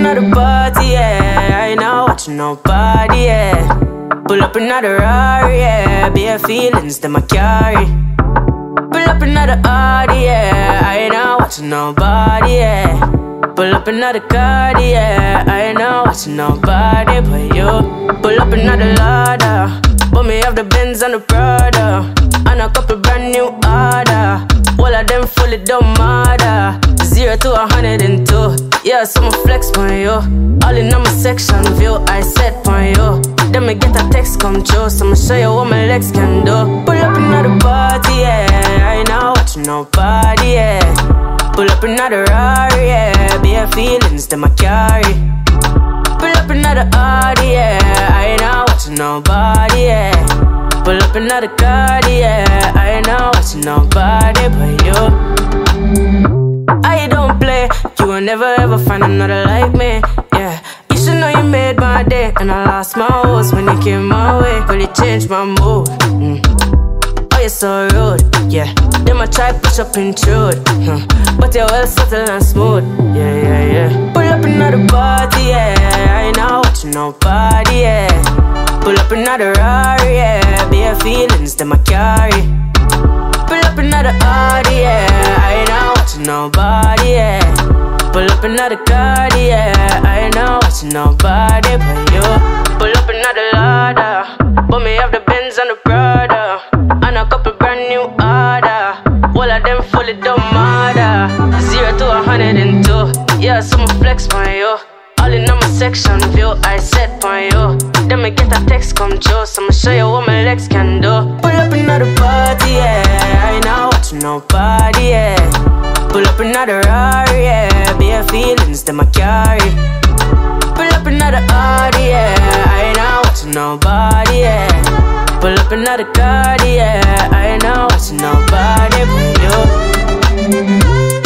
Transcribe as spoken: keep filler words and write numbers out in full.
another party, yeah. I ain't not watching nobody, yeah. Pull up another Rari, yeah. Bare feelings that I carry. Pull up another Audi, yeah. I ain't not watching nobody, yeah. Pull up another card, yeah. I ain't not watching nobody but you. Pull up another ladder, but me have the Benz and the Prada, and a couple brand new order. All of them fully don't matter. Zero to a hundred and two. Yeah, so I'ma flex on you. All in on my section view, I set on you. Then me get a text come true, so I'ma show you what my legs can do. Pull up another party, yeah. I ain't not watching nobody, yeah. Pull up another Rari, yeah. Bare feelings that I carry. Pull up another Audi, yeah. I ain't not watching nobody, yeah. Pull up another card, yeah. I ain't not watching nobody but you. I don't play, you will never ever find another like me, yeah. You should know you made my day, and I lost my horse when you came my way. Really changed my mood, mm. Oh, you're so rude, yeah. Then I try push up intrude, huh. But you're well subtle and smooth, yeah, yeah, yeah. Pull up another party, yeah. I ain't not watching nobody, yeah. Pull up another Rari, yeah. Bare feelings that I carry. Pull up another Audi, yeah. I ain't not watching nobody, yeah. Pull up another card, yeah. I ain't not watching nobody but you. Pull up another ladder, but me have the Benz and the Prada, and a couple brand new order. All of them fully don't matter. Zero to a hundred and two. Yeah, so I'ma flex on you. All in on my section view, I set on you. Then me get a text come true, so I'ma show you what my legs can do. Pull up another party, yeah. I ain't not watching nobody, yeah. Pull up another Rari, yeah. Bare feelings that I carry. Pull up another Audi, yeah. I ain't not watching nobody, yeah. Pull up another card, yeah. I ain't not watching nobody but you.